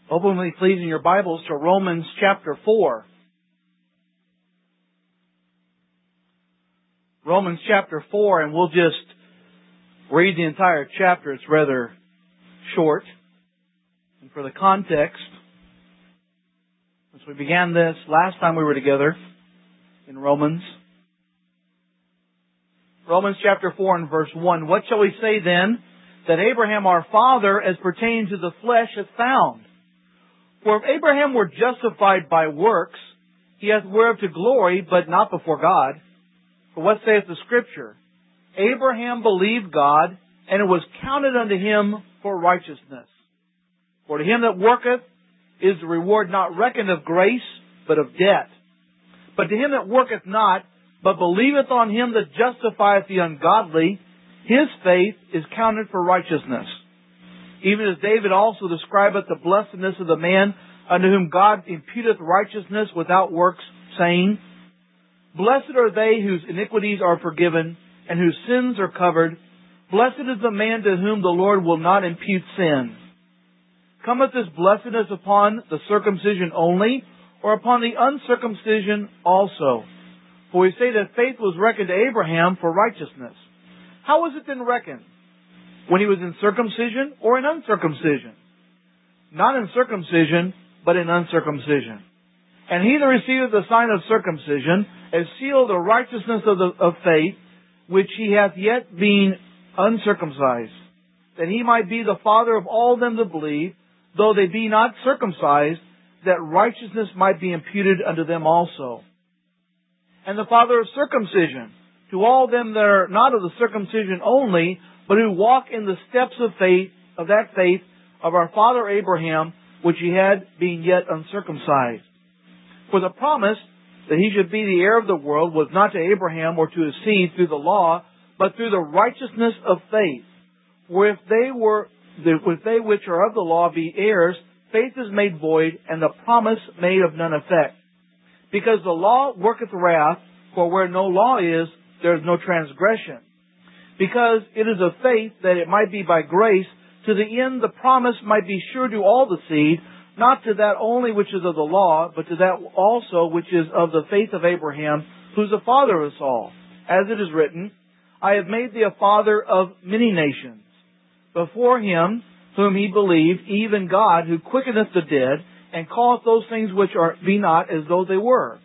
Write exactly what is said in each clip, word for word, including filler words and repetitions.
Open with me, please, in your Bibles to Romans chapter four. Romans chapter four, and we'll just read the entire chapter. It's rather short. And for the context, since we began this last time we were together in Romans, Romans chapter four and verse one, what shall we say then that Abraham our father as pertaining to the flesh hath found? For if Abraham were justified by works, he hath whereof to glory, but not before God. For what saith the Scripture? Abraham believed God, and it was counted unto him for righteousness. For to him that worketh is the reward not reckoned of grace, but of debt. But to him that worketh not, but believeth on him that justifieth the ungodly, his faith is counted for righteousness. Even as David also describeth the blessedness of the man unto whom God imputeth righteousness without works, saying, Blessed are they whose iniquities are forgiven, and whose sins are covered. Blessed is the man to whom the Lord will not impute sin. Cometh this blessedness upon the circumcision only, or upon the uncircumcision also? For we say that faith was reckoned to Abraham for righteousness. How was it then reckoned? When he was in circumcision or in uncircumcision? Not in circumcision, but in uncircumcision. And he that receiveth the sign of circumcision, as seal of the righteousness of, the, of faith, which he hath yet been uncircumcised, that he might be the father of all them that believe, though they be not circumcised, that righteousness might be imputed unto them also. And the father of circumcision, to all them that are not of the circumcision only, but who walk in the steps of faith, of that faith of our father Abraham, which he had being yet uncircumcised. For the promise that he should be the heir of the world was not to Abraham or to his seed through the law, but through the righteousness of faith. For if they were, if they which are of the law be heirs, faith is made void, and the promise made of none effect. Because the law worketh wrath, for where no law is, there is no transgression. Because it is of faith that it might be by grace, to the end the promise might be sure to all the seed, not to that only which is of the law, but to that also which is of the faith of Abraham, who is the father of us all. As it is written, I have made thee a father of many nations, before him whom he believed, even God, who quickeneth the dead, and calleth those things which are be not as though they were,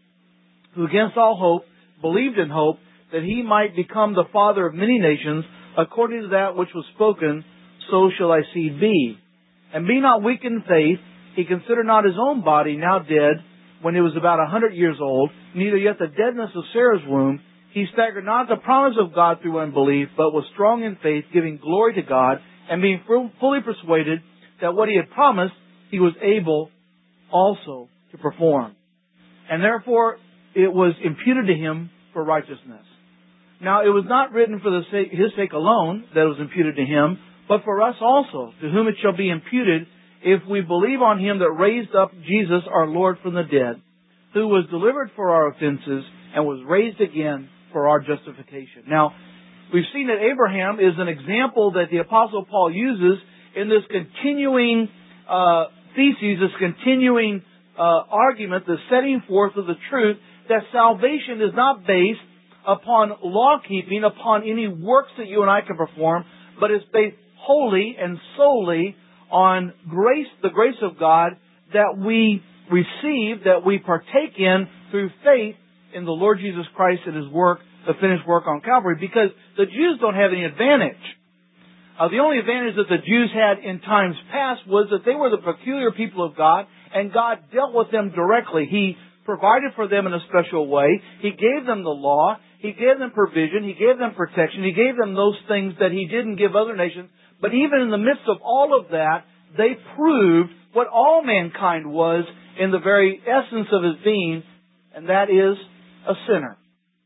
who against all hope believed in hope, that he might become the father of many nations, according to that which was spoken, so shall thy seed be. And be not weak in faith, he considered not his own body now dead, when he was about a hundred years old, neither yet the deadness of Sarah's womb. He staggered not at the promise of God through unbelief, but was strong in faith, giving glory to God, and being fully persuaded that what he had promised, he was able also to perform. And therefore, it was imputed to him for righteousness. Now, it was not written for the sake, his sake alone that it was imputed to him, but for us also, to whom it shall be imputed, if we believe on him that raised up Jesus our Lord from the dead, who was delivered for our offenses and was raised again for our justification. Now, we've seen that Abraham is an example that the Apostle Paul uses in this continuing uh, thesis, this continuing uh, argument, the setting forth of the truth that salvation is not based upon law-keeping, upon any works that you and I can perform, but it's based wholly and solely on grace, the grace of God that we receive, that we partake in through faith in the Lord Jesus Christ and His work, the finished work on Calvary, because the Jews don't have any advantage. Uh, the only advantage that the Jews had in times past was that they were the peculiar people of God, and God dealt with them directly. He provided for them in a special way. He gave them the law. He gave them provision. He gave them protection. He gave them those things that He didn't give other nations. But even in the midst of all of that, they proved what all mankind was in the very essence of his being, and that is a sinner.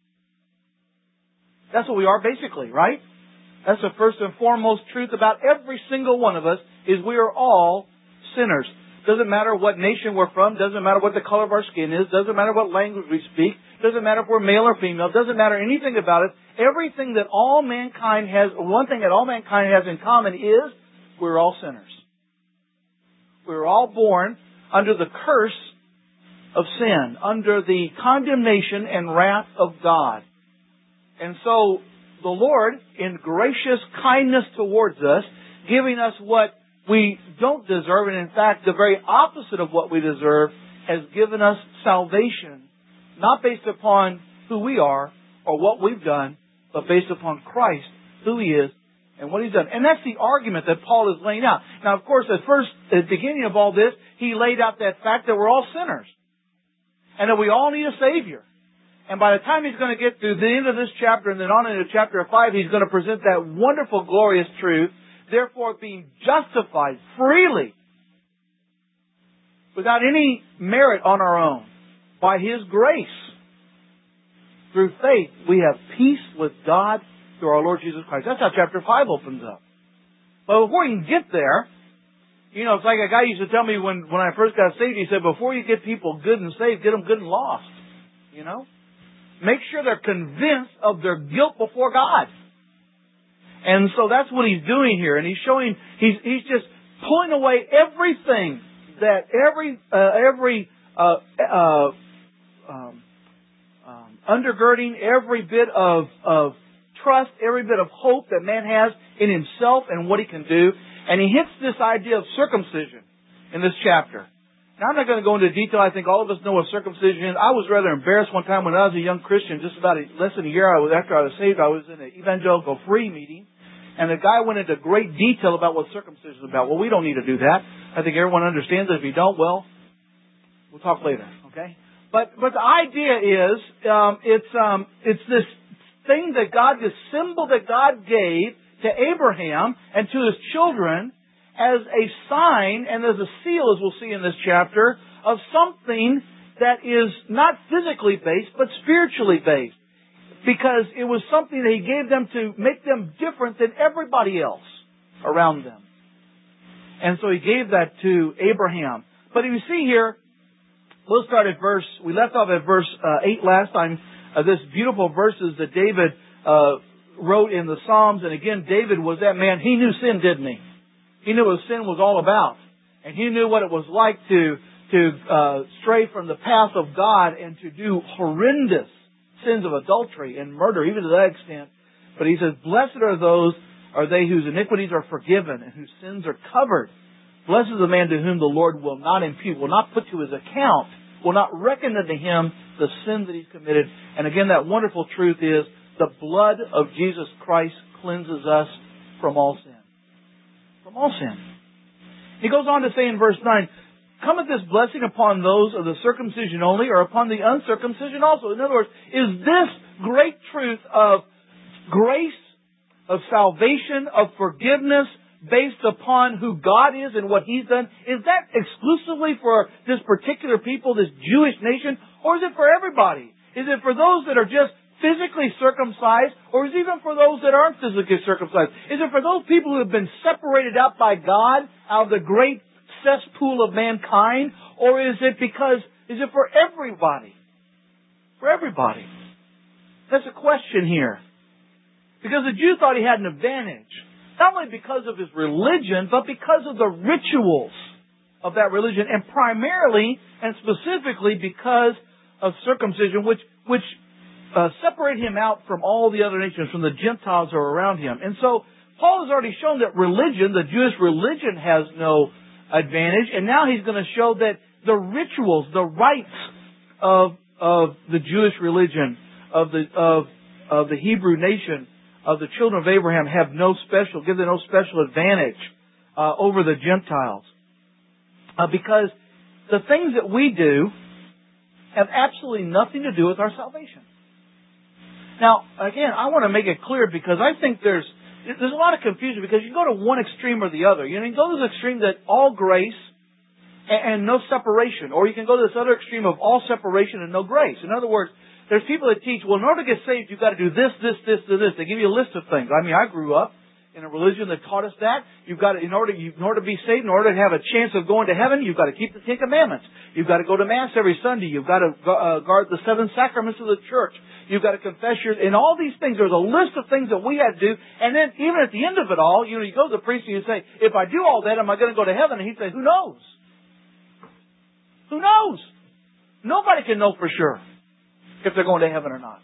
That's what we are basically, right? That's the first and foremost truth about every single one of us, is we are all sinners. Doesn't matter what nation we're from, doesn't matter what the color of our skin is, doesn't matter what language we speak, doesn't matter if we're male or female, doesn't matter anything about it. Everything that all mankind has, one thing that all mankind has in common is we're all sinners. We were all born under the curse of sin, under the condemnation and wrath of God. And so the Lord, in gracious kindness towards us, giving us what we don't deserve, and in fact the very opposite of what we deserve, has given us salvation, not based upon who we are or what we've done, but based upon Christ, who He is, and what He's done. And that's the argument that Paul is laying out. Now, of course, at first, at the beginning of all this, he laid out that fact that we're all sinners, and that we all need a Savior. And by the time he's going to get through the end of this chapter and then on into chapter five, he's going to present that wonderful, glorious truth. Therefore, being justified freely, without any merit on our own, by His grace, through faith, we have peace with God through our Lord Jesus Christ. That's how chapter five opens up. But before you can get there, you know, it's like a guy used to tell me when, when I first got saved, he said, before you get people good and saved, get them good and lost. You know? Make sure they're convinced of their guilt before God. And so that's what he's doing here. And he's showing, he's, he's just pulling away everything that every, uh, every, uh, uh, um, um, undergirding every bit of, of trust, every bit of hope that man has in himself and what he can do. And he hits this idea of circumcision in this chapter. Now, I'm not going to go into detail. I think all of us know what circumcision is. I was rather embarrassed one time when I was a young Christian, just about a, less than a year after I was saved. I was in an evangelical free meeting, and the guy went into great detail about what circumcision is about. Well, we don't need to do that. I think everyone understands that. If you don't, well, we'll talk later, okay? But but the idea is um, it's um, it's this thing that God, this symbol that God gave to Abraham and to his children, as a sign and as a seal, as we'll see in this chapter, of something that is not physically based, but spiritually based. Because it was something that He gave them to make them different than everybody else around them. And so He gave that to Abraham. But if you see here, we'll start at verse, we left off at verse uh, eight last time, uh, this beautiful verses that David uh, wrote in the Psalms. And again, David was that man, he knew sin, didn't he? He knew what sin was all about. And he knew what it was like to to uh, stray from the path of God and to do horrendous sins of adultery and murder, even to that extent. But he says, blessed are those, are they whose iniquities are forgiven and whose sins are covered. Blessed is the man to whom the Lord will not impute, will not put to his account, will not reckon unto him the sin that he's committed. And again, that wonderful truth is the blood of Jesus Christ cleanses us from all sin. From all sin. He goes on to say in verse nine, cometh this blessing upon those of the circumcision only, or upon the uncircumcision also? In other words, is this great truth of grace, of salvation, of forgiveness, based upon who God is and what He's done, is that exclusively for this particular people, this Jewish nation, or is it for everybody? Is it for those that are just physically circumcised, or is it even for those that aren't physically circumcised? Is it for those people who have been separated out by God out of the great cesspool of mankind, or is it because, is it for everybody? For everybody. That's a question here. Because the Jew thought he had an advantage, not only because of his religion, but because of the rituals of that religion, and primarily and specifically because of circumcision, which, which Uh, separate him out from all the other nations, from the Gentiles who are around him. And so, Paul has already shown that religion, the Jewish religion, has no advantage. And now he's going to show that the rituals, the rites of of the Jewish religion, of the of of the Hebrew nation, of the children of Abraham, have no special, give them no special advantage uh, over the Gentiles, uh, because the things that we do have absolutely nothing to do with our salvation. Now, again, I want to make it clear because I think there's there's a lot of confusion because you can go to one extreme or the other. You know, you can go to the extreme that all grace and, and no separation, or you can go to this other extreme of all separation and no grace. In other words, there's people that teach, well, in order to get saved, you've got to do this, this, this, this, this. They give you a list of things. I mean, I grew up in a religion that taught us that. You've got to, in order, in order to be saved, in order to have a chance of going to heaven, you've got to keep the Ten Commandments. You've got to go to Mass every Sunday. You've got to uh, guard the seven sacraments of the church. You've got to confess your, and all these things. There's a list of things that we had to do. And then even at the end of it all, you know, you go to the priest and you say, if I do all that, am I going to go to heaven? And he'd say, who knows? Who knows? Nobody can know for sure if they're going to heaven or not.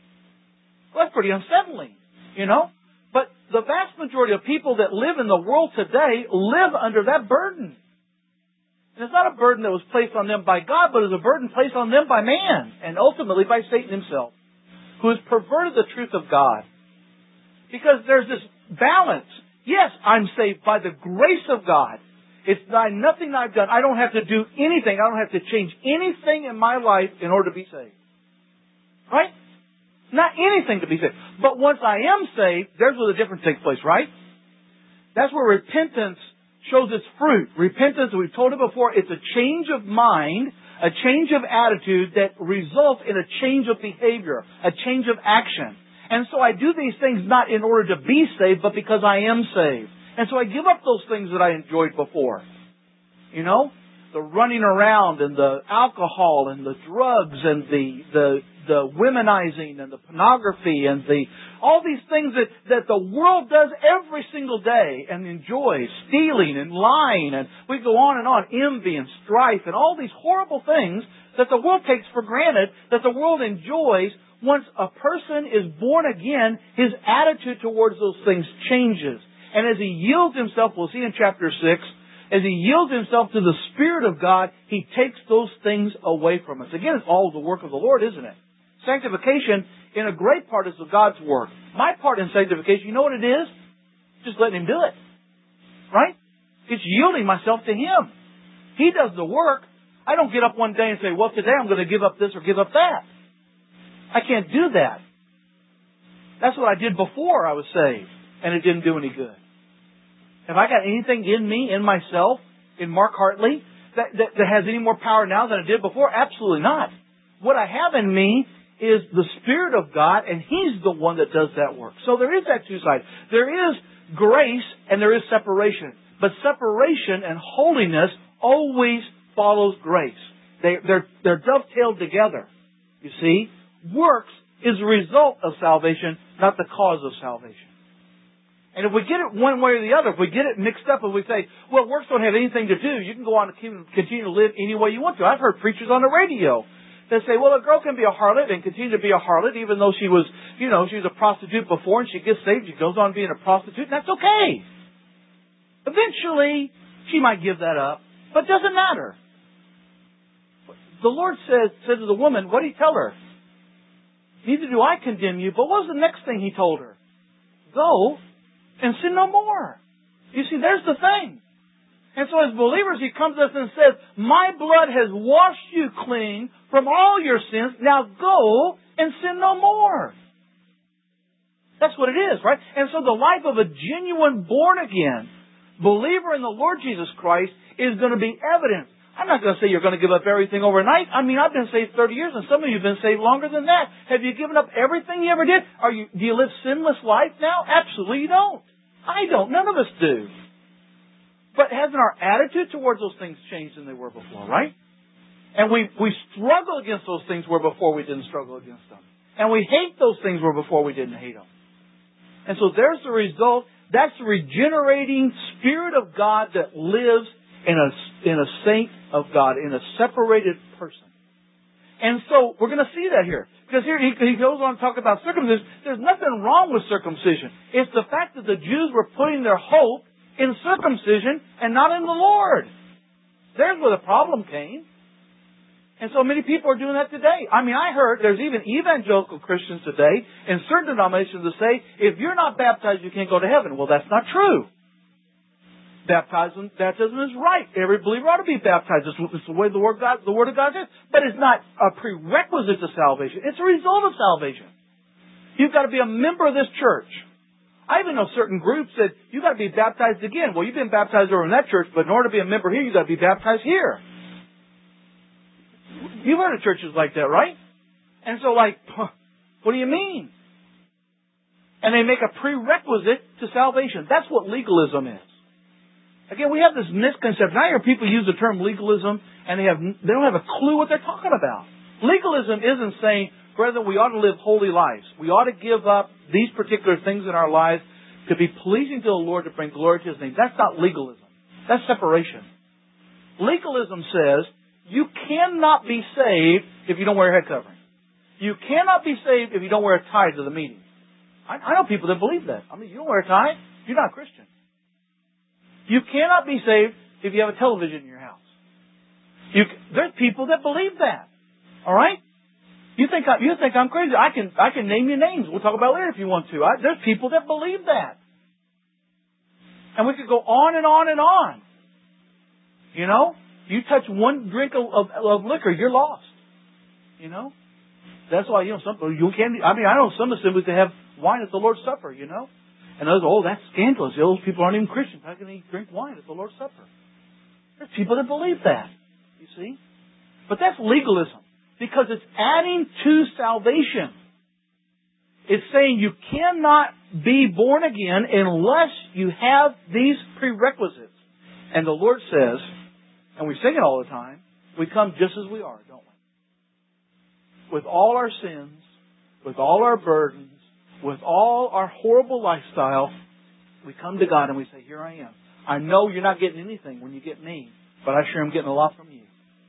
Well, that's pretty unsettling, you know? But the vast majority of people that live in the world today live under that burden. And it's not a burden that was placed on them by God, but it's a burden placed on them by man, and ultimately by Satan himself, who has perverted the truth of God. Because there's this balance. Yes, I'm saved by the grace of God. It's not, nothing I've done. I don't have to do anything. I don't have to change anything in my life in order to be saved. Right? Not anything to be saved. But once I am saved, there's where the difference takes place, right? That's where repentance shows its fruit. Repentance, we've told it before, it's a change of mind, a change of attitude that results in a change of behavior, a change of action. And so I do these things not in order to be saved, but because I am saved. And so I give up those things that I enjoyed before. You know? The running around and the alcohol and the drugs and the the the womenizing and the pornography and the all these things that, that the world does every single day and enjoys, stealing and lying, and we go on and on, envy and strife and all these horrible things that the world takes for granted, that the world enjoys. Once a person is born again, his attitude towards those things changes. And as he yields himself, we'll see in chapter six, as he yields himself to the Spirit of God, he takes those things away from us. Again, it's all the work of the Lord, isn't it? Sanctification, in a great part, is of God's work. My part in sanctification, you know what it is? Just letting Him do it. Right? It's yielding myself to Him. He does the work. I don't get up one day and say, well, today I'm going to give up this or give up that. I can't do that. That's what I did before I was saved, and it didn't do any good. Have I got anything in me, in myself, in Mark Hartley, that, that, that has any more power now than it did before? Absolutely not. What I have in me is the Spirit of God, and He's the one that does that work. So there is that two sides. There is grace and there is separation. But separation and holiness always follows grace. They, they're, they're dovetailed together. You see? Works is a result of salvation, not the cause of salvation. And if we get it one way or the other, if we get it mixed up and we say, well, works don't have anything to do, you can go on and continue to live any way you want to. I've heard preachers on the radio that say, well, a girl can be a harlot and continue to be a harlot even though she was, you know, she was a prostitute before and she gets saved, she goes on being a prostitute, and that's okay. Eventually, she might give that up, but it doesn't matter. The Lord said, said to the woman, what did He tell her? Neither do I condemn you, but what was the next thing He told her? Go and sin no more. You see, there's the thing. And so as believers, He comes to us and says, my blood has washed you clean from all your sins. Now go and sin no more. That's what it is, right? And so the life of a genuine born-again believer in the Lord Jesus Christ is going to be evident. I'm not going to say you're going to give up everything overnight. I mean, I've been saved thirty years, and some of you have been saved longer than that. Have you given up everything you ever did? Are you, do you live sinless life now? Absolutely you don't. I don't. None of us do. But hasn't our attitude towards those things changed than they were before, right? And we, we struggle against those things where before we didn't struggle against them. And we hate those things where before we didn't hate them. And so there's the result. That's the regenerating Spirit of God that lives in a, in a saint of God, in a separated person. And so we're going to see that here. Because here he, he goes on to talk about circumcision. There's nothing wrong with circumcision. It's the fact that the Jews were putting their hope in circumcision and not in the Lord. There's where the problem came. And so many people are doing that today. I mean, I heard there's even evangelical Christians today in certain denominations that say, if you're not baptized, you can't go to heaven. Well, that's not true. Baptism, baptism is right. Every believer ought to be baptized. It's, it's the way the word, God, the word of God is. But it's not a prerequisite to salvation. It's a result of salvation. You've got to be a member of this church. I even know certain groups that you've got to be baptized again. Well, you've been baptized over in that church, but in order to be a member here, you've got to be baptized here. You've heard of churches like that, right? And so, like, what do you mean? And they make a prerequisite to salvation. That's what legalism is. Again, we have this misconception. I hear people use the term legalism, and they have they don't have a clue what they're talking about. Legalism isn't saying, brethren, we ought to live holy lives. We ought to give up these particular things in our lives to be pleasing to the Lord, to bring glory to His name. That's not legalism. That's separation. Legalism says you cannot be saved if you don't wear a head covering. You cannot be saved if you don't wear a tie to the meeting. I, I know people that believe that. I mean, you don't wear a tie, you're not a Christian. You cannot be saved if you have a television in your house. You, there's people that believe that. All right? You think I, you think I'm crazy? I can I can name you names. We'll talk about it later if you want to. I, there's people that believe that, and we could go on and on and on. You know, you touch one drink of, of, of liquor, you're lost. You know, that's why you know some you can't. I mean, I know some assemblies that have wine at the Lord's Supper. You know, and others, oh, that's scandalous. Those people aren't even Christians. How can they drink wine at the Lord's Supper? There's people that believe that. You see, but that's legalism. Because it's adding to salvation. It's saying you cannot be born again unless you have these prerequisites. And the Lord says, and we sing it all the time, we come just as we are, don't we? With all our sins, with all our burdens, with all our horrible lifestyle, we come to God and we say, here I am. I know you're not getting anything when you get me, but I sure am getting a lot from you.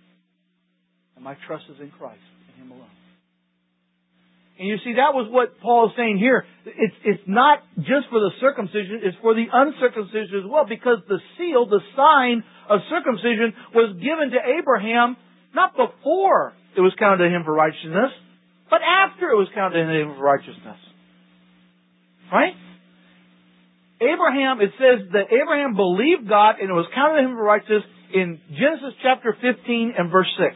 And my trust is in Christ and Him alone. And you see, that was what Paul is saying here. It's, it's not just for the circumcision, it's for the uncircumcision as well, because the seal, the sign of circumcision, was given to Abraham not before it was counted to him for righteousness, but after it was counted to him for righteousness. Right? Abraham, it says that Abraham believed God and it was counted to him for righteousness in Genesis chapter fifteen and verse six.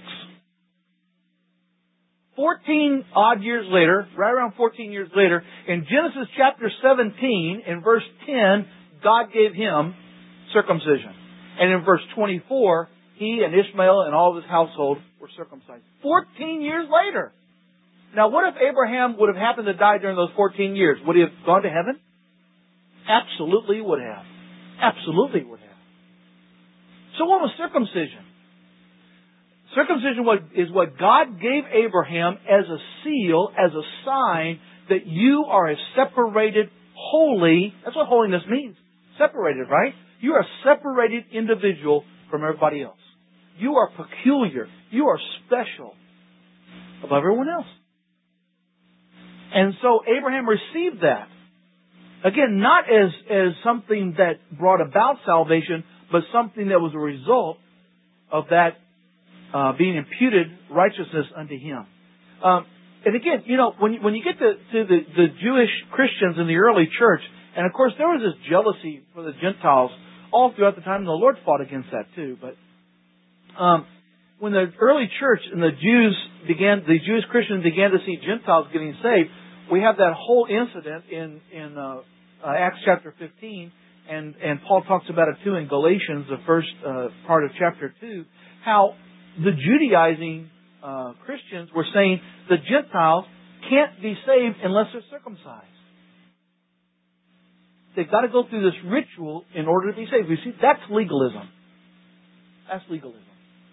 Fourteen odd years later, right around fourteen years later, in Genesis chapter seventeen, in verse ten, God gave him circumcision. And in verse twenty-four, he and Ishmael and all of his household were circumcised. Fourteen years later. Now, what if Abraham would have happened to die during those fourteen years? Would he have gone to heaven? Absolutely would have. Absolutely would have. So what was circumcision? Circumcision is what God gave Abraham as a seal, as a sign that you are a separated, holy. That's what holiness means. Separated, right? You are a separated individual from everybody else. You are peculiar. You are special above everyone else. And so Abraham received that. Again, not as, as something that brought about salvation, but something that was a result of that Uh, being imputed righteousness unto him. Um, and again, you know, when you, when you get to, to the, the Jewish Christians in the early church, and of course there was this jealousy for the Gentiles all throughout the time, and the Lord fought against that too. But um, when the early church and the Jews began, the Jewish Christians began to see Gentiles getting saved, we have that whole incident in in uh, uh, Acts chapter fifteen, and and Paul talks about it too in Galatians, the first uh, part of chapter two, how the Judaizing uh, Christians were saying the Gentiles can't be saved unless they're circumcised. They've got to go through this ritual in order to be saved. You see, that's legalism. That's legalism.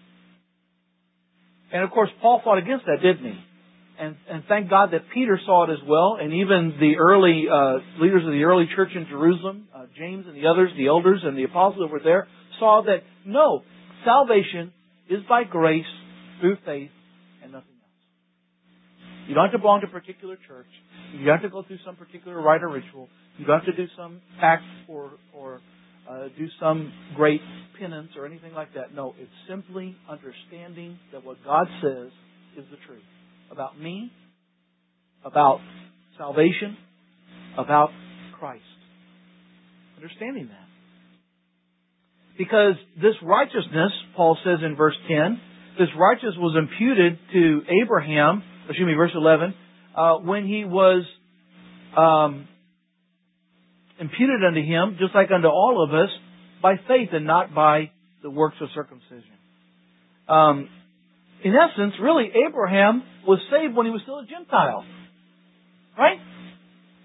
And of course, Paul fought against that, didn't he? And, and thank God that Peter saw it as well, and even the early uh, leaders of the early church in Jerusalem, uh, James and the others, the elders and the apostles that were there, saw that no, salvation is by grace, through faith, and nothing else. You don't have to belong to a particular church. You don't have to go through some particular rite or ritual. You don't have to do some act or, or uh, do some great penance or anything like that. No, it's simply understanding that what God says is the truth. About me, about salvation, about Christ. Understanding that. Because this righteousness, Paul says in verse ten, this righteousness was imputed to Abraham, excuse me, verse eleven, uh, when he was um, imputed unto him, just like unto all of us, by faith and not by the works of circumcision. Um, in essence, really, Abraham was saved when he was still a Gentile. Right?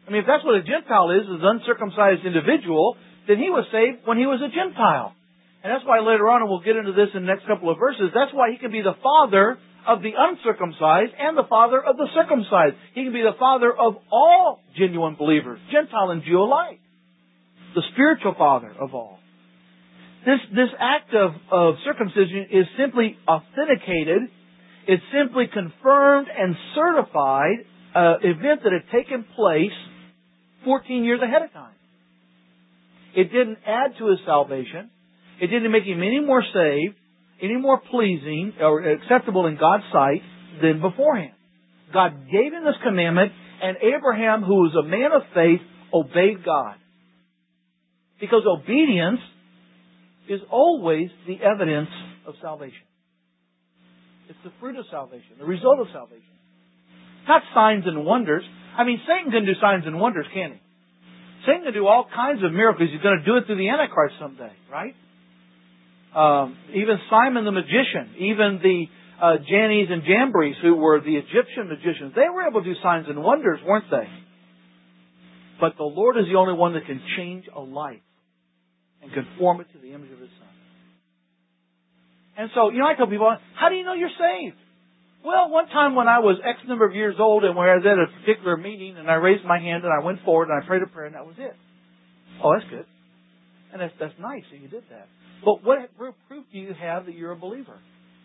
I mean, if that's what a Gentile is, is an uncircumcised individual, then he was saved when he was a Gentile. And that's why later on, and we'll get into this in the next couple of verses, that's why he can be the father of the uncircumcised and the father of the circumcised. He can be the father of all genuine believers, Gentile and Jew alike. The spiritual father of all. This, this act of, of circumcision is simply authenticated. It's simply confirmed and certified an event that had taken place fourteen years ahead of time. It didn't add to his salvation. It didn't make him any more saved, any more pleasing or acceptable in God's sight than beforehand. God gave him this commandment, and Abraham, who was a man of faith, obeyed God. Because obedience is always the evidence of salvation. It's the fruit of salvation, the result of salvation. Not signs and wonders. I mean, Satan can do signs and wonders, can't he? Satan can do all kinds of miracles. He's going to do it through the Antichrist someday, right? Um, even Simon the magician, even the uh, Jannes and Jambres, who were the Egyptian magicians, they were able to do signs and wonders, weren't they? But the Lord is the only one that can change a life and conform it to the image of His Son. And so, you know, I tell people, how do you know you're saved? Well, one time when I was X number of years old and when I was at a particular meeting and I raised my hand and I went forward and I prayed a prayer and that was it. Oh, that's good. And that's, that's nice that you did that. But what proof do you have that you're a believer?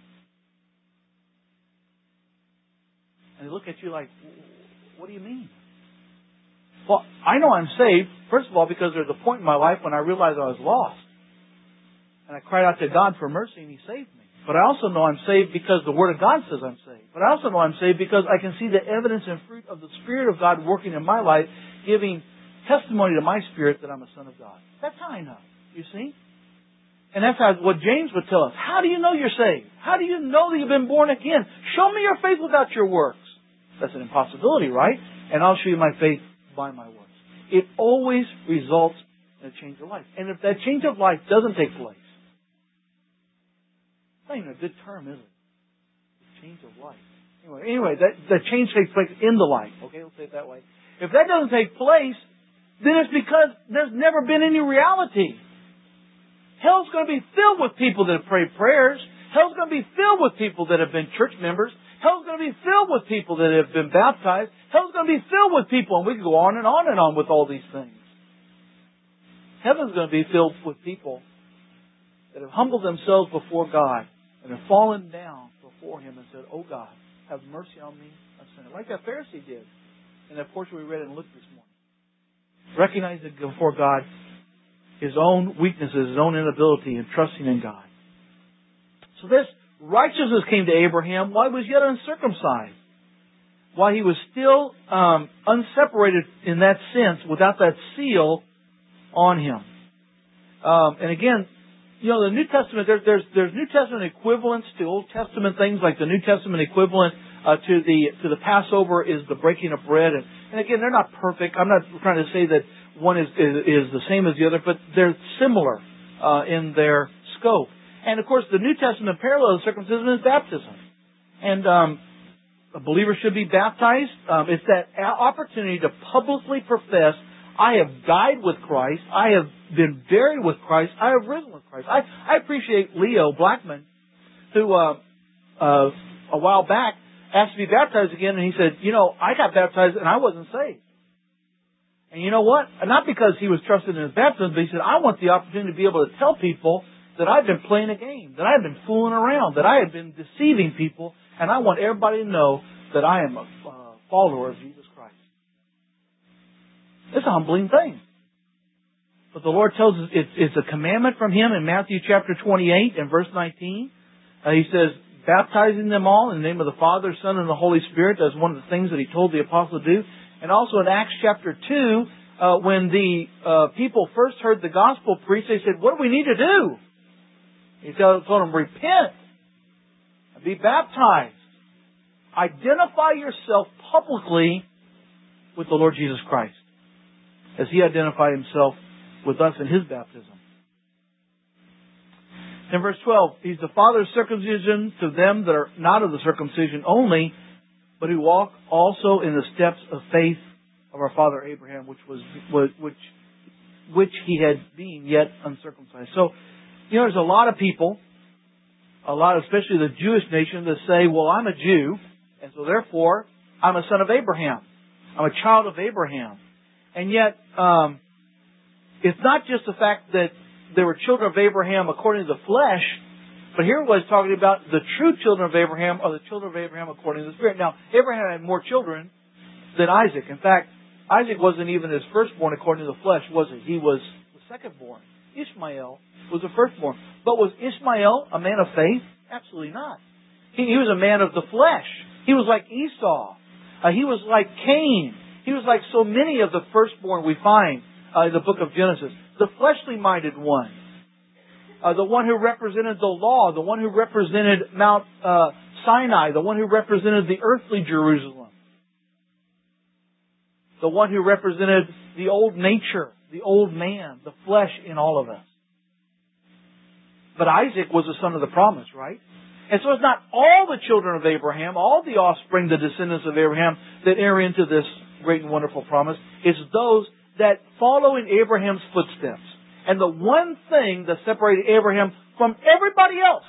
And they look at you like, what do you mean? Well, I know I'm saved, first of all, because there's a point in my life when I realized I was lost. And I cried out to God for mercy and He saved me. But I also know I'm saved because the Word of God says I'm saved. But I also know I'm saved because I can see the evidence and fruit of the Spirit of God working in my life, giving testimony to my spirit that I'm a son of God. That's how I know. You see? And that's how, what James would tell us. How do you know you're saved? How do you know that you've been born again? Show me your faith without your works. That's an impossibility, right? And I'll show you my faith by my works. It always results in a change of life. And if that change of life doesn't take place, it's not even a good term, is it? Change of life. Anyway, anyway that, that change takes place in the life. Okay, we'll say it that way. If that doesn't take place, then it's because there's never been any reality. Hell's going to be filled with people that have prayed prayers. Hell's going to be filled with people that have been church members. Hell's going to be filled with people that have been baptized. Hell's going to be filled with people, and we can go on and on and on with all these things. Heaven's going to be filled with people that have humbled themselves before God and have fallen down before Him and said, "Oh God, have mercy on me, a sinner." Like that Pharisee did in that portion we read in Luke this morning. Recognizing before God his own weaknesses, his own inability, and trusting in God. So this righteousness came to Abraham while he was yet uncircumcised. While he was still um, unseparated in that sense, without that seal on him. Um, and again, you know, the New Testament, there, there's there's New Testament equivalents to Old Testament things, like the New Testament equivalent uh, to the to the Passover is the breaking of bread. And, and again, they're not perfect. I'm not trying to say that one is is, is the same as the other, but they're similar uh, in their scope. And of course, the New Testament parallel of circumcision is baptism. And um, a believer should be baptized. Um, it's that opportunity to publicly profess, I have died with Christ. I have been buried with Christ. I have risen with Christ. I, I appreciate Leo Blackman, who uh, uh, a while back asked to be baptized again, and he said, you know, I got baptized and I wasn't saved. And you know what? Not because he was trusted in his baptism, but he said, I want the opportunity to be able to tell people that I've been playing a game, that I've been fooling around, that I have been deceiving people, and I want everybody to know that I am a uh, follower of Jesus Christ. It's a humbling thing. But the Lord tells us it's, it's a commandment from Him in Matthew chapter twenty-eight and verse nineteen. Uh, he says, baptizing them all in the name of the Father, Son, and the Holy Spirit. That's one of the things that He told the apostle to do. And also in Acts chapter two, uh, when the uh, people first heard the gospel preached, they said, what do we need to do? He told them, repent and be baptized. Identify yourself publicly with the Lord Jesus Christ, as He identified Himself with us in His baptism. In verse twelve, He's the Father of circumcision to them that are not of the circumcision only, but who walk also in the steps of faith of our father Abraham, which was, was which which he had being yet uncircumcised. So, you know, there's a lot of people, a lot, especially the Jewish nation, that say, well, I'm a Jew, and so therefore I'm a son of Abraham. I'm a child of Abraham. And yet, um, it's not just the fact that they were children of Abraham according to the flesh, but here it was talking about the true children of Abraham are the children of Abraham according to the Spirit. Now, Abraham had more children than Isaac. In fact, Isaac wasn't even his firstborn according to the flesh, was he? He was the secondborn. Ishmael was the firstborn. But was Ishmael a man of faith? Absolutely not. He, he was a man of the flesh. He was like Esau. Uh, he was like Cain. He was like so many of the firstborn we find uh, in the book of Genesis. The fleshly-minded one. Uh, the one who represented the law. The one who represented Mount uh, Sinai. The one who represented the earthly Jerusalem. The one who represented the old nature, the old man, the flesh in all of us. But Isaac was the son of the promise, right? And so it's not all the children of Abraham, all the offspring, the descendants of Abraham, that enter into this great and wonderful promise. It's those that follow in Abraham's footsteps. And the one thing that separated Abraham from everybody else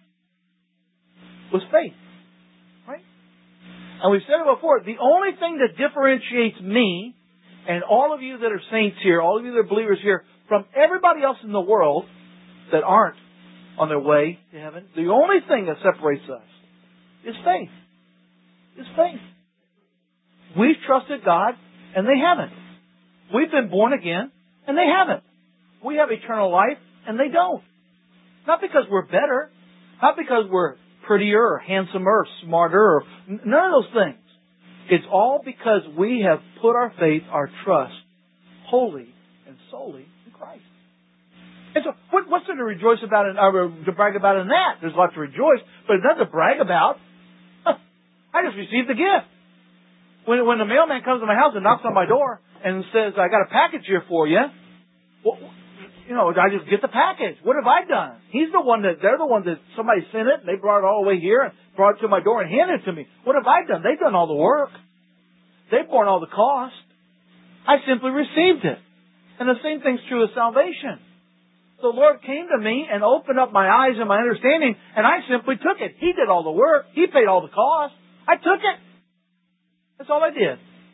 was faith. Right? And we've said it before, the only thing that differentiates me and all of you that are saints here, all of you that are believers here, from everybody else in the world that aren't on their way to heaven, the only thing that separates us is faith. Is faith. We've trusted God and they haven't. We've been born again and they haven't. We have eternal life and they don't. Not because we're better, not because we're prettier or handsomer or smarter, or none of those things. It's all because we have put our faith, our trust, wholly and solely in Christ. And so, what, what's there to rejoice about and or to brag about in that? There's a lot to rejoice, but it's nothing to brag about. Huh, I just received the gift. When when the mailman comes to my house and knocks on my door and says, "I got a package here for you," well, you know, I just get the package. What have I done? He's the one that they're the one that somebody sent it and they brought it all the way here and brought it to my door and handed it to me. What have I done? They've done all the work. They've borne all the cost. I simply received it. And the same thing's true of salvation. The Lord came to me and opened up my eyes and my understanding, and I simply took it. He did all the work. He paid all the cost. I took it. That's all I did.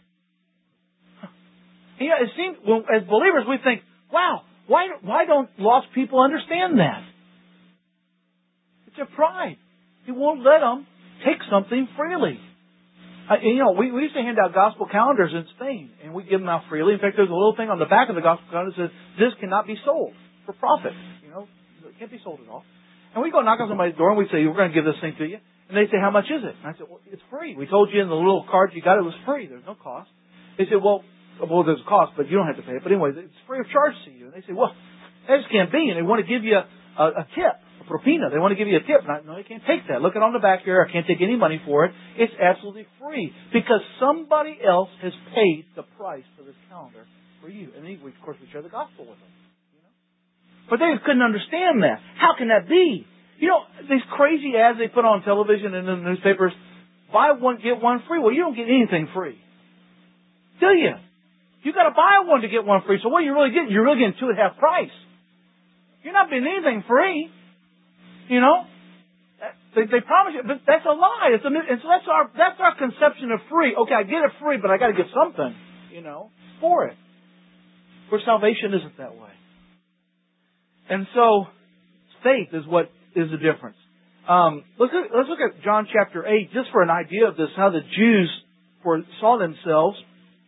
You know, it seems, well, as believers, we think, wow, why, why don't lost people understand that? It's their pride. He won't let them take something freely. Uh, you know, we, we used to hand out gospel calendars in Spain, and we give them out freely. In fact, there's a little thing on the back of the gospel calendar that says, this cannot be sold for profit. You know, it can't be sold at all. And we go knock on somebody's door and we say, we're going to give this thing to you. And they say, how much is it? And I said, well, it's free. We told you in the little card you got it was free. There's no cost. They said, well, well, there's a cost, but you don't have to pay it. But anyway, it's free of charge to you. And they say, well, that just can't be. And they want to give you a, a, a tip, a propina. They want to give you a tip. And I, no, they can't take that. Look it on the back here. I can't take any money for it. It's absolutely free because somebody else has paid the price for this calendar for you. And then, we, of course, we share the gospel with them. But they couldn't understand that. How can that be? You know, these crazy ads they put on television and in the newspapers, buy one, get one free. Well, you don't get anything free. Do you? You got to buy one to get one free. So what are you really getting? You're really getting two at half price. You're not getting anything free. You know? They, they promise you, but that's a lie. It's a, and so that's our, that's our conception of free. Okay, I get it free, but I got to get something, you know, for it. Where salvation isn't that way. And so, faith is what is the difference. Um, let's, look, let's look at John chapter eight, just for an idea of this, how the Jews for, saw themselves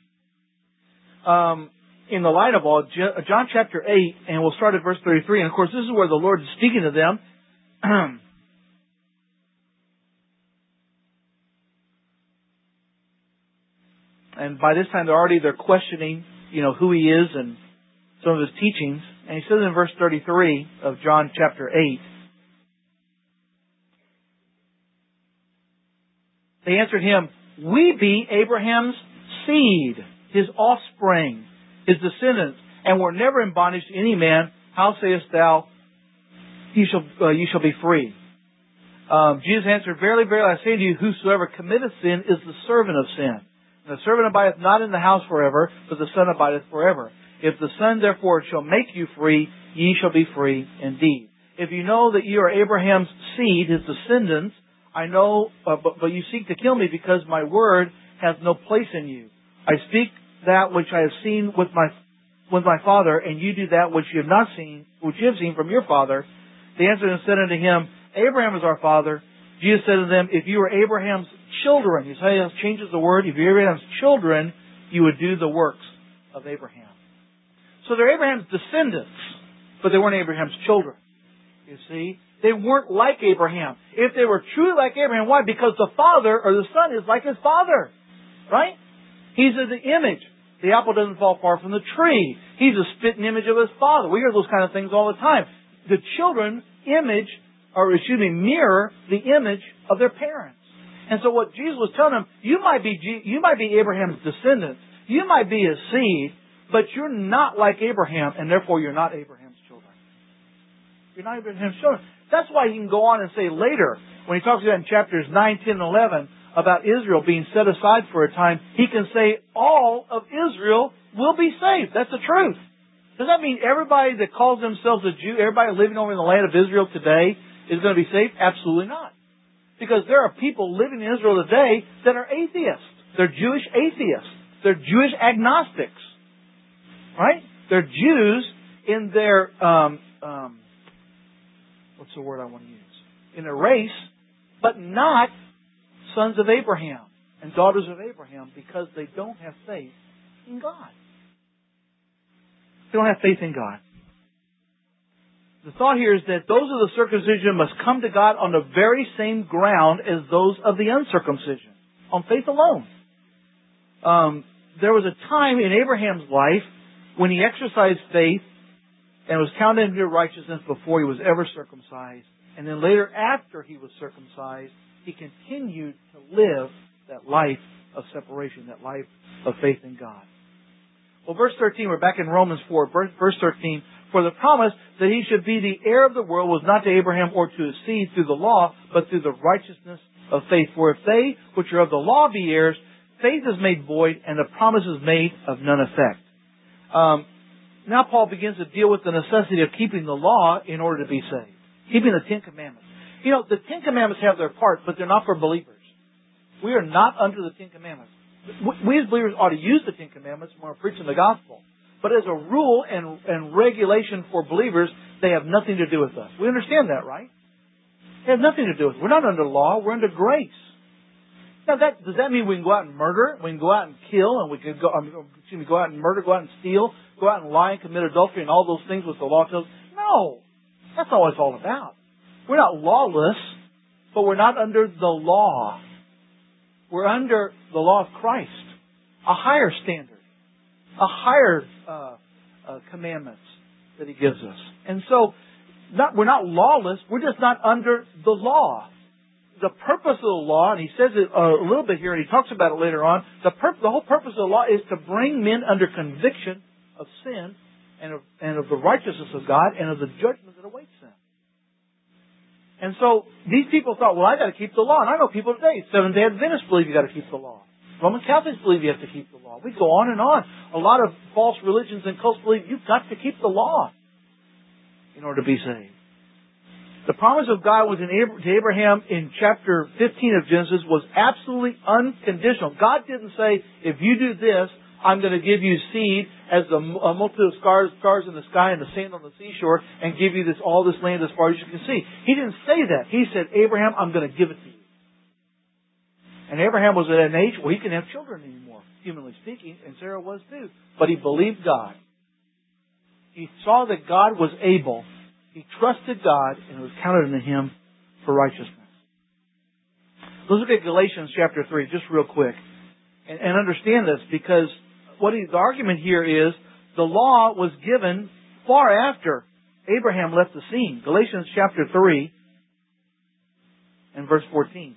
um, in the light of all. John chapter eight, and we'll start at verse thirty-three. And of course, this is where the Lord is speaking to them. And by this time, they're already they're questioning, you know, who He is and some of His teachings. And He says in verse thirty-three of John chapter eight, they answered Him, we be Abraham's seed, his offspring, his descendants, and were never in bondage to any man. How sayest thou, you shall, uh, you shall be free? Um, Jesus answered, verily, verily, I say to you, whosoever committeth sin is the servant of sin. And the servant abideth not in the house forever, but the Son abideth forever. If the Son therefore shall make you free, ye shall be free indeed. If you know that you are Abraham's seed, his descendants, I know, uh, but, but you seek to kill me because my word has no place in you. I speak that which I have seen with my with my father, and you do that which you have not seen, which you have seen from your father. They answered and said unto him, Abraham is our father. Jesus said to them, if you were Abraham's children, you say it changes the word, if you were Abraham's children, you would do the works of Abraham. So they're Abraham's descendants, but they weren't Abraham's children. You see? They weren't like Abraham. If they were truly like Abraham, why? Because the father, or the son, is like his father. Right? He's in the image. The apple doesn't fall far from the tree. He's a spitting image of his father. We hear those kind of things all the time. The children image, or excuse me, mirror the image of their parents. And so what Jesus was telling them, you might be, you might be Abraham's descendants. You might be his seed, but you're not like Abraham, and therefore you're not Abraham's children. You're not Abraham's children. That's why he can go on and say later, when he talks about in chapters nine, ten, and eleven, about Israel being set aside for a time, he can say all of Israel will be saved. That's the truth. Does that mean everybody that calls themselves a Jew, everybody living over in the land of Israel today is going to be saved? Absolutely not. Because there are people living in Israel today that are atheists. They're Jewish atheists. They're Jewish agnostics. Right? They're Jews in their, um, um, what's the word I want to use? In their race, but not sons of Abraham and daughters of Abraham because they don't have faith in God. They don't have faith in God. The thought here is that those of the circumcision must come to God on the very same ground as those of the uncircumcision, on faith alone. Um, there was a time in Abraham's life when he exercised faith and was counted into righteousness before he was ever circumcised. And then later, after he was circumcised, he continued to live that life of separation, that life of faith in God. Well, verse thirteen, we're back in Romans four, verse thirteen. For the promise that he should be the heir of the world was not to Abraham or to his seed through the law, but through the righteousness of faith. For if they which are of the law be heirs, faith is made void, and the promise is made of none effect. Um, now Paul begins to deal with the necessity of keeping the law in order to be saved. Keeping the Ten Commandments. You know, the Ten Commandments have their part, but they're not for believers. We are not under the Ten Commandments. We as believers ought to use the Ten Commandments when we're preaching the gospel. But as a rule and, and regulation for believers, they have nothing to do with us. We understand that, right? They have nothing to do with us. We're not under law. We're under grace. Now, that, does that mean we can go out and murder? We can go out and kill, and we can go, um, excuse me, go out and murder, go out and steal, go out and lie and commit adultery and all those things which the law tells us? No. That's not what it's all about. We're not lawless, but we're not under the law. We're under the law of Christ, a higher standard, a higher uh, uh, commandments that He gives us. And so, not, we're not lawless, we're just not under the law. The purpose of the law, and he says it a little bit here, and he talks about it later on, the, pur- the whole purpose of the law is to bring men under conviction of sin and of, and of the righteousness of God and of the judgment that awaits them. And so these people thought, well, I got to keep the law. And I know people today, Seventh-day Adventists believe you got to keep the law. Roman Catholics believe you have to keep the law. We go on and on. A lot of false religions and cults believe you've got to keep the law in order to be saved. The promise of God was in Ab- to Abraham in chapter fifteen of Genesis was absolutely unconditional. God didn't say, if you do this, I'm going to give you seed as the a multitude of stars, stars in the sky and the sand on the seashore and give you this all this land as far as you can see. He didn't say that. He said, Abraham, I'm going to give it to you. And Abraham was at an age where he couldn't have children anymore, humanly speaking, and Sarah was too. But he believed God. He saw that God was able. He trusted God, and it was counted unto him for righteousness. Let's look at Galatians chapter three, just real quick, and, and understand this, because what he, the argument here is the law was given far after Abraham left the scene. Galatians chapter three and verse fourteen.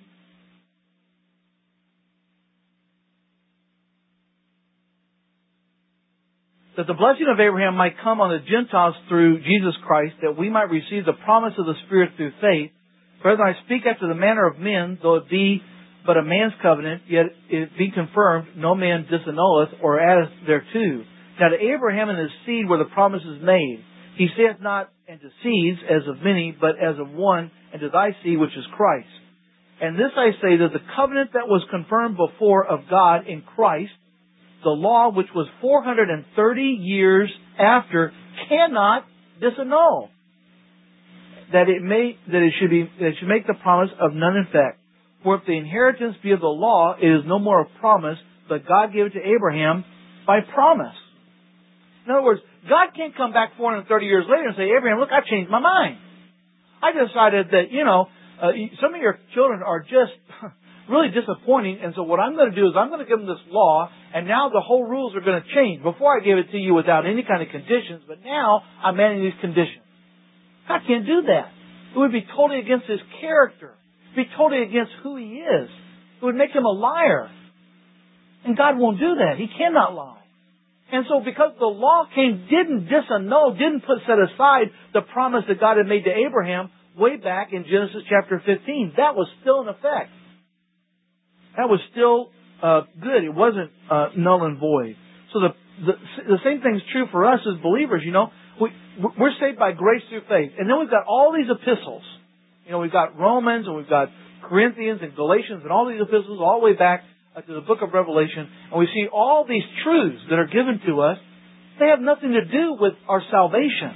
That the blessing of Abraham might come on the Gentiles through Jesus Christ, that we might receive the promise of the Spirit through faith. Brethren, I speak after the manner of men, though it be but a man's covenant, yet it be confirmed, no man disannulleth or addeth thereto. Now to Abraham and his seed were the promises made. He saith not unto seeds as of many, but as of one, and to thy seed which is Christ. And this I say, that the covenant that was confirmed before of God in Christ, the law which was four hundred thirty years after, cannot disannul. That it may, that it should be, that it should make the promise of none effect. For if the inheritance be of the law, it is no more of promise, but God gave it to Abraham by promise. In other words, God can't come back four hundred thirty years later and say, Abraham, look, I changed my mind. I decided that, you know, uh, some of your children are just really disappointing, and so what I'm going to do is I'm going to give them this law, and now the whole rules are going to change. Before I gave it to you without any kind of conditions, but now I'm adding these conditions. God can't do that. It would be totally against His character. It would be totally against who He is. It would make Him a liar. And God won't do that. He cannot lie. And so because the law came, didn't disannul, didn't put set aside the promise that God had made to Abraham way back in Genesis chapter fifteen. That was still in effect. That was still uh, good. It wasn't uh, null and void. So the, the the same thing's true for us as believers. You know, we we're saved by grace through faith, and then we've got all these epistles. You know, we've got Romans and we've got Corinthians and Galatians and all these epistles all the way back to the book of Revelation, and we see all these truths that are given to us. They have nothing to do with our salvation.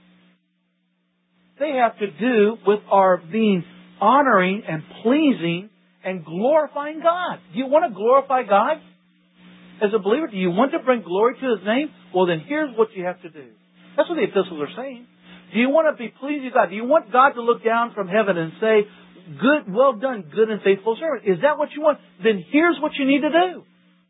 They have to do with our being honoring and pleasing and glorifying God. Do you want to glorify God? As a believer, do you want to bring glory to His name? Well, then here's what you have to do. That's what the epistles are saying. Do you want to be pleasing to God? Do you want God to look down from heaven and say, good, well done, good and faithful servant? Is that what you want? Then here's what you need to do.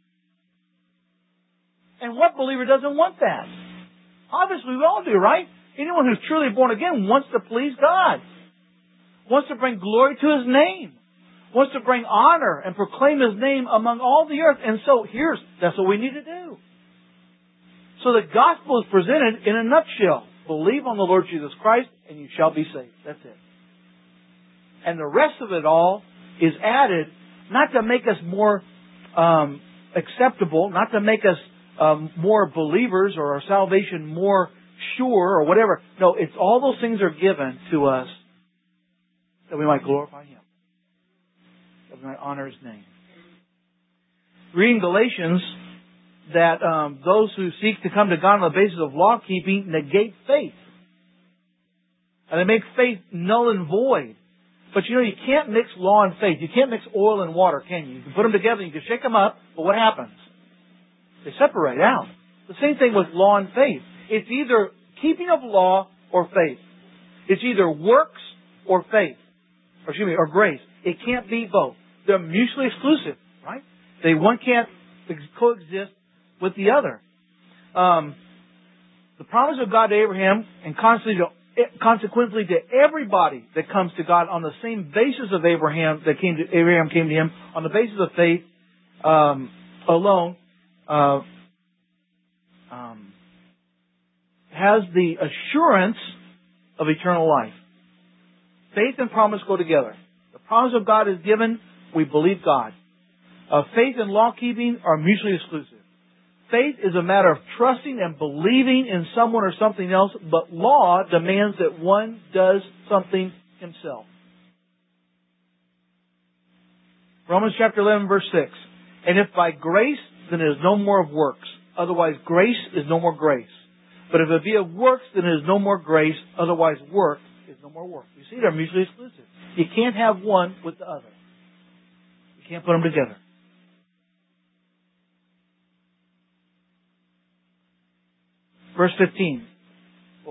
And what believer doesn't want that? Obviously we all do, right? Anyone who's truly born again wants to please God. Wants to bring glory to His name. Wants to bring honor and proclaim His name among all the earth. And so here's, that's what we need to do. So the gospel is presented in a nutshell. Believe on the Lord Jesus Christ and you shall be saved. That's it. And the rest of it all is added not to make us more um, acceptable, not to make us um, more believers or our salvation more sure or whatever. No, it's all those things are given to us that we might glorify Him, that we might honor His name. Reading Galatians, that um, those who seek to come to God on the basis of law keeping negate faith. And they make faith null and void. But you know, you can't mix law and faith. You can't mix oil and water, can you? You can put them together, you can shake them up, but what happens? They separate out. The same thing with law and faith. It's either keeping of law or faith. It's either works or faith. Or excuse me, or grace. It can't be both. They're mutually exclusive, right? They one can't coexist with the other. Um, the promise of God to Abraham and constantly to, consequently to everybody that comes to God on the same basis of Abraham that came to Abraham came to him on the basis of faith um, alone uh, um, has the assurance of eternal life. Faith and promise go together. The promise of God is given, we believe God. Uh, faith and law keeping are mutually exclusive. Faith is a matter of trusting and believing in someone or something else, but law demands that one does something himself. Romans chapter eleven, verse six. And if by grace, then it is no more of works. Otherwise, grace is no more grace. But if it be of works, then it is no more grace. Otherwise, work is no more work. You see, they're mutually exclusive. You can't have one with the other. You can't put them together. Verse fifteen. Oh.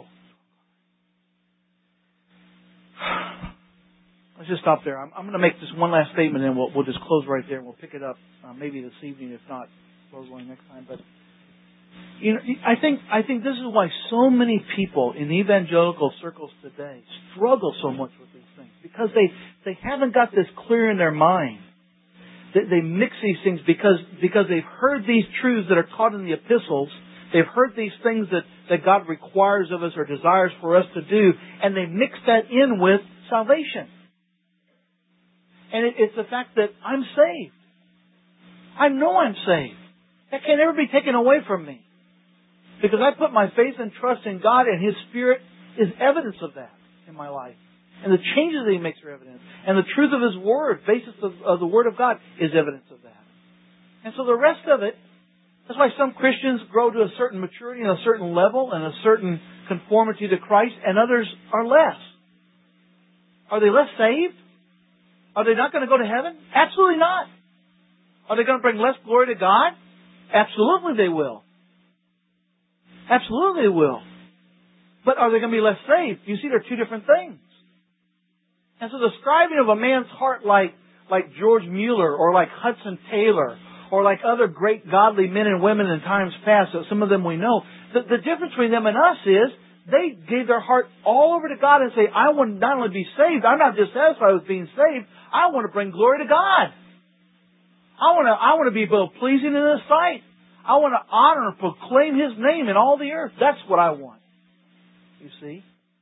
Let's just stop there. I'm, I'm going to make just one last statement, and we'll, we'll just close right there, and we'll pick it up uh, maybe this evening, if not, close going next time. But you know, I think I think this is why so many people in evangelical circles today struggle so much with these things, because they they haven't got this clear in their mind. They, they mix these things because because they've heard these truths that are taught in the epistles. They've heard these things that, that God requires of us or desires for us to do, and they mix that in with salvation. And it, it's the fact that I'm saved. I know I'm saved. That can never be taken away from me. Because I put my faith and trust in God, and His Spirit is evidence of that in my life. And the changes that He makes are evidence. And the truth of His Word, basis of, of the Word of God, is evidence of that. And so the rest of it, that's why some Christians grow to a certain maturity and a certain level and a certain conformity to Christ, and others are less. Are they less saved? Are they not going to go to heaven? Absolutely not. Are they going to bring less glory to God? Absolutely they will. Absolutely they will. But are they going to be less saved? You see, they're two different things. And so describing of a man's heart like, like George Mueller or like Hudson Taylor or like other great godly men and women in times past, so some of them we know, the, the difference between them and us is they gave their heart all over to God and say, I want to not only be saved, I'm not just satisfied with being saved, I want to bring glory to God. I want to, I want to be both pleasing in His sight. I want to honor and proclaim His name in all the earth. That's what I want. You see?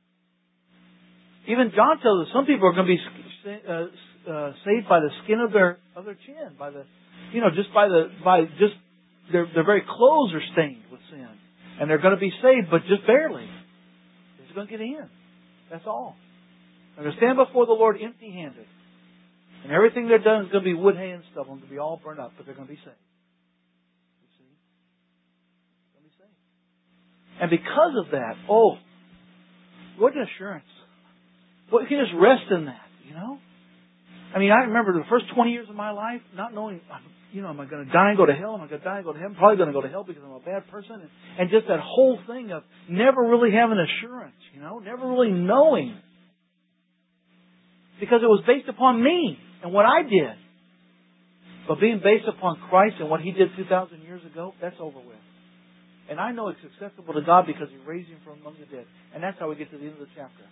Even John tells us some people are going to be uh, uh, saved by the skin of their of their chin, by the, you know, just by the by just their their very clothes are stained with sin, and they're going to be saved, but just barely. They're just going to get in. That's all. They're going to stand before the Lord empty-handed, and everything they've done is going to be wood, hay, and stubble, and going to be all burned up, but they're going to be saved. You see, they're going to be saved, and because of that, oh, what an assurance! Well, you can just rest in that, you know? I mean, I remember the first twenty years of my life not knowing, you know, am I going to die and go to hell? Am I going to die and go to heaven? Probably going to go to hell because I'm a bad person. And, and just that whole thing of never really having assurance, you know, never really knowing. Because it was based upon me and what I did. But being based upon Christ and what He did two thousand years ago, that's over with. And I know it's acceptable to God because He raised Him from among the dead. And that's how we get to the end of the chapter.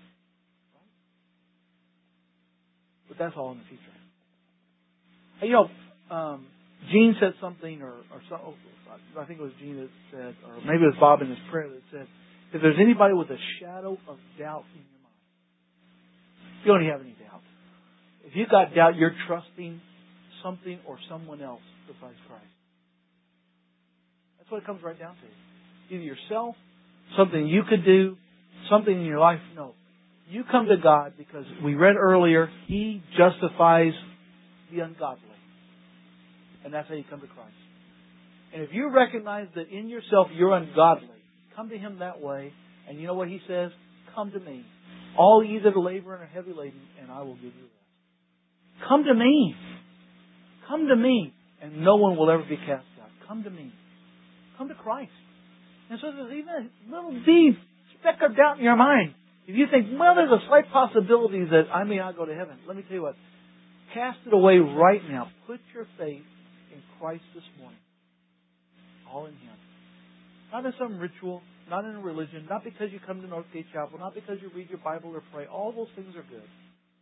But that's all in the future. Hey, you know, um, Gene said something, or, or some, I think it was Gene that said, or maybe it was Bob in his prayer that said, if there's anybody with a shadow of doubt in your mind, you don't have any doubt. If you've got doubt, you're trusting something or someone else besides Christ. That's what it comes right down to. Either yourself, something you could do, something in your life. No. You come to God because we read earlier, He justifies the ungodly. And that's how you come to Christ. And if you recognize that in yourself you're ungodly, come to Him that way. And you know what He says? Come to me. All ye that labor and are heavy laden, and I will give you rest. Come to me. Come to me. And no one will ever be cast out. Come to me. Come to Christ. And so there's even a little deep speck of doubt in your mind. If you think, well, there's a slight possibility that I may not go to heaven, let me tell you what. Cast it away right now. Put your faith in Christ this morning. All in Him. Not in some ritual, not in a religion, not because you come to Northgate Chapel, not because you read your Bible or pray. All those things are good.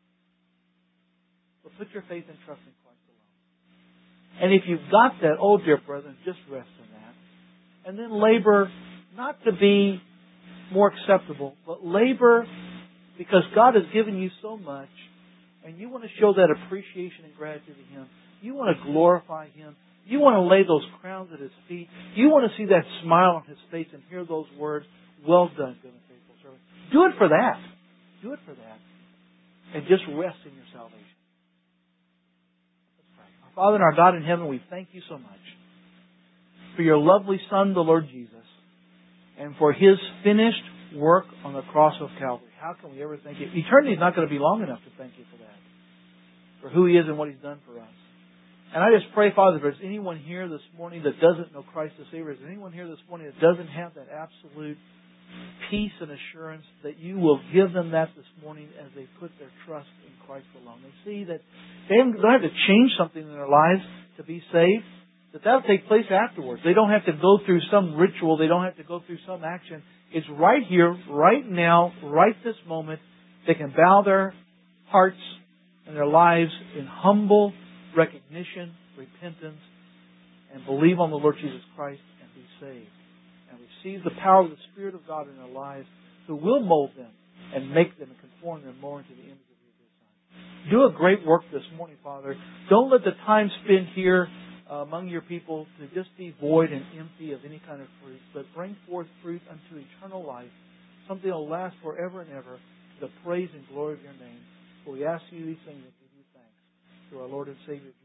But put your faith and trust in Christ alone. And if you've got that, oh dear brethren, just rest in that. And then labor not to be more acceptable, but labor because God has given you so much and you want to show that appreciation and gratitude to Him. You want to glorify Him. You want to lay those crowns at His feet. You want to see that smile on His face and hear those words, well done, good and faithful servant. Do it for that. Do it for that. And just rest in your salvation. Let's pray. Our Father and our God in heaven, we thank You so much for Your lovely Son, the Lord Jesus, and for His finished work on the cross of Calvary. How can we ever thank You? Eternity is not going to be long enough to thank You for that. For who He is and what He's done for us. And I just pray, Father, if there's anyone here this morning that doesn't know Christ as Savior, is there anyone here this morning that doesn't have that absolute peace and assurance, that You will give them that this morning as they put their trust in Christ alone. They see that they don't have to change something in their lives to be saved. That that'll take place afterwards. They don't have to go through some ritual. They don't have to go through some action. It's right here, right now, right this moment. They can bow their hearts and their lives in humble recognition, repentance, and believe on the Lord Jesus Christ and be saved. And receive the power of the Spirit of God in their lives, who will mold them and make them and conform them more into the image of Your dear Son. Do a great work this morning, Father. Don't let the time spent here uh, among your people to just be void and empty of any kind of fruit, but bring forth fruit unto eternal life, something that will last forever and ever, to the praise and glory of your name. For we ask you these things and give you thanks. Through our Lord and Savior,